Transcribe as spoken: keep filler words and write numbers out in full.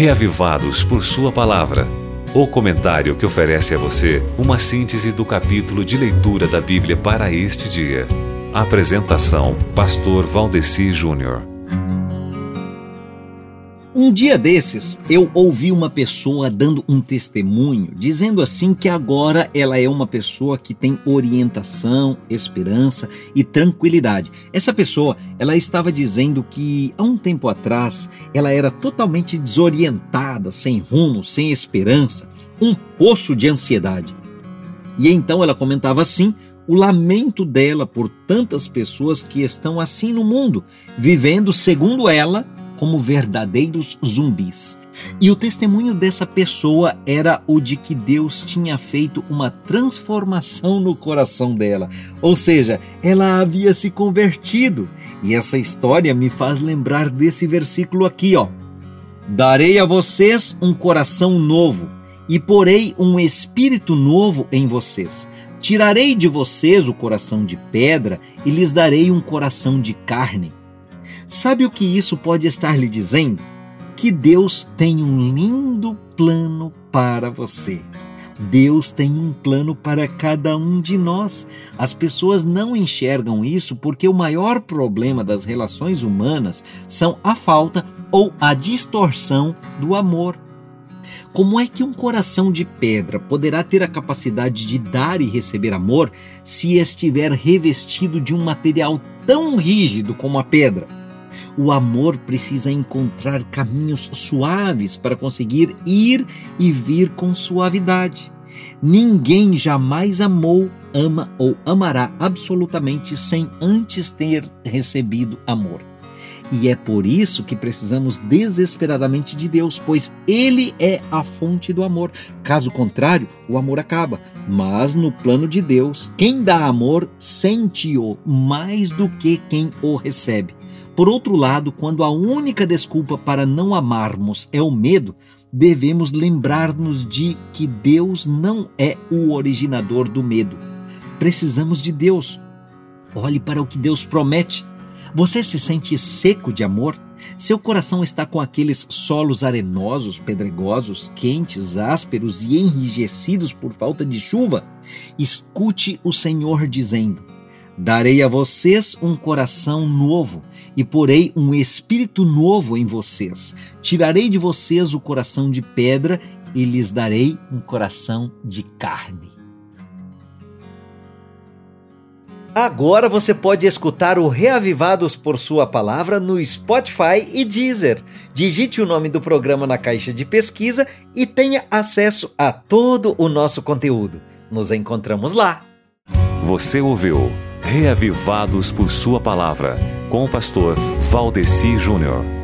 Reavivados por Sua Palavra. O comentário que oferece a você uma síntese do capítulo de leitura da Bíblia para este dia. Apresentação: Pastor Valdeci Júnior. Um dia desses, eu ouvi uma pessoa dando um testemunho, dizendo assim que agora ela é uma pessoa que tem orientação, esperança e tranquilidade. Essa pessoa, ela estava dizendo que há um tempo atrás, ela era totalmente desorientada, sem rumo, sem esperança, um poço de ansiedade. E então ela comentava assim, o lamento dela por tantas pessoas que estão assim no mundo, vivendo, segundo ela, como verdadeiros zumbis. E o testemunho dessa pessoa era o de que Deus tinha feito uma transformação no coração dela. Ou seja, ela havia se convertido. E essa história me faz lembrar desse versículo aqui, ó. Darei a vocês um coração novo e porei um espírito novo em vocês. Tirarei de vocês o coração de pedra e lhes darei um coração de carne. Sabe o que isso pode estar lhe dizendo? Que Deus tem um lindo plano para você. Deus tem um plano para cada um de nós. As pessoas não enxergam isso porque o maior problema das relações humanas são a falta ou a distorção do amor. Como é que um coração de pedra poderá ter a capacidade de dar e receber amor se estiver revestido de um material tão rígido como a pedra? O amor precisa encontrar caminhos suaves para conseguir ir e vir com suavidade. Ninguém jamais amou, ama ou amará absolutamente sem antes ter recebido amor. E é por isso que precisamos desesperadamente de Deus, pois Ele é a fonte do amor. Caso contrário, o amor acaba. Mas no plano de Deus, quem dá amor sente-o mais do que quem o recebe. Por outro lado, quando a única desculpa para não amarmos é o medo, devemos lembrar-nos de que Deus não é o originador do medo. Precisamos de Deus. Olhe para o que Deus promete. Você se sente seco de amor? Seu coração está com aqueles solos arenosos, pedregosos, quentes, ásperos e enrijecidos por falta de chuva? Escute o Senhor dizendo: darei a vocês um coração novo e porei um espírito novo em vocês. Tirarei de vocês o coração de pedra e lhes darei um coração de carne. Agora você pode escutar o Reavivados por Sua Palavra no Spotify e Deezer. Digite o nome do programa na caixa de pesquisa e tenha acesso a todo o nosso conteúdo. Nos encontramos lá. Você ouviu Reavivados por Sua Palavra, com o pastor Valdeci Júnior.